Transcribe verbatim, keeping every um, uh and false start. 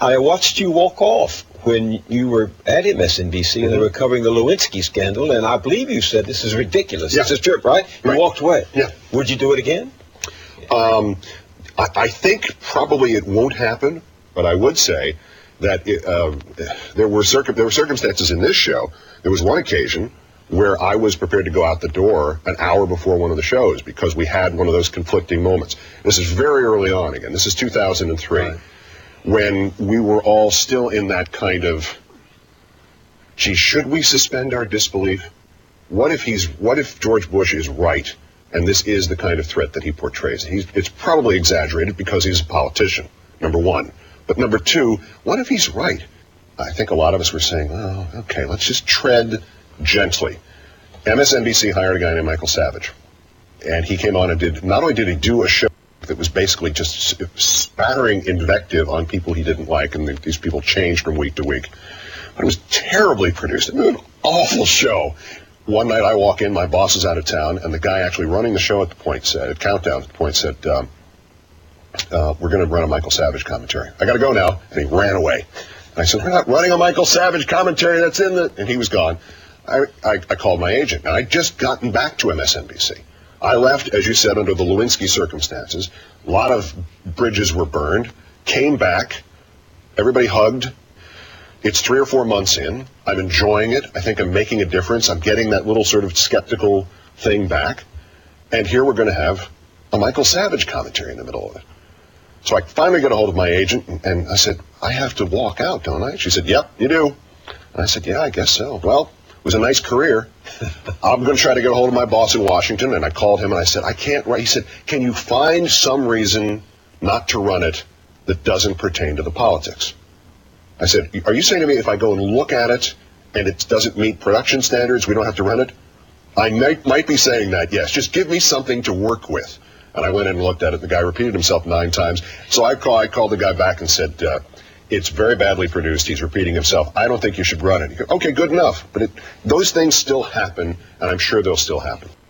I watched you walk off when you were at M S N B C and they were covering the Lewinsky scandal, and I believe you said, this is ridiculous. Yeah. This is trip, right? You right. walked away. Yeah. Would you do it again? Um, I, I think probably it won't happen, but I would say that it, uh, there were circum there were circumstances in this show. There was one occasion where I was prepared to go out the door an hour before one of the shows because we had one of those conflicting moments. This is very early on again. This is two thousand three, right, when we were all still in that kind of, gee, should we suspend our disbelief? What if he's, what if George Bush is right, and this is the kind of threat that he portrays? He's, it's probably exaggerated because he's a politician, number one. But number two, what if he's right? I think a lot of us were saying, oh, okay, let's just tread gently. M S N B C hired a guy named Michael Savage, and he came on and did, not only did he do a show that was basically just spattering invective on people he didn't like, and these people changed from week to week, but it was terribly produced. It was an awful show. One night I walk in, my boss is out of town, and the guy actually running the show at the point said, at Countdown at the point said, um, uh, we're going to run a Michael Savage commentary. I got to go now. And he ran away. And I said, we're not running a Michael Savage commentary, that's in the, and he was gone. I, I, I called my agent, and I'd just gotten back to M S N B C. I left, as you said, under the Lewinsky circumstances. A lot of bridges were burned, came back, everybody hugged. It's three or four months in. I'm enjoying it. I think I'm making a difference. I'm getting that little sort of skeptical thing back. And here we're going to have a Michael Savage commentary in the middle of it. So I finally get a hold of my agent, and, and I said, I have to walk out, don't I? She said, yep, you do. And I said, yeah, I guess so. Well, it was a nice career. I'm going to try to get a hold of my boss in Washington, and I called him, and I said, I can't write. He said, can you find some reason not to run it that doesn't pertain to the politics? I said, are you saying to me if I go and look at it and it doesn't meet production standards, we don't have to run it? I might, might be saying that, yes. Just give me something to work with. And I went in and looked at it. The guy repeated himself nine times. So I, call, I called the guy back and said, uh, it's very badly produced. He's repeating himself. I don't think you should run it. He goes, okay, good enough. But it, those things still happen, and I'm sure they'll still happen.